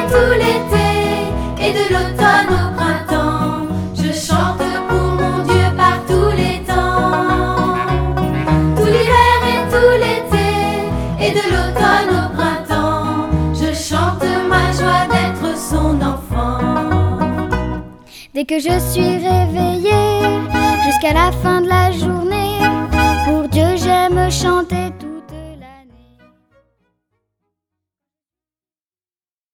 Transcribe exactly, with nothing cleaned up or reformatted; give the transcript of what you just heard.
tout l'été et de l'automne au printemps. Je chante pour mon Dieu par tous les temps. Tout l'hiver et tout l'été et de l'automne au printemps, je chante ma joie d'être son enfant. Dès que je suis réveillée, jusqu'à la fin de la journée, pour Dieu j'aime chanter tout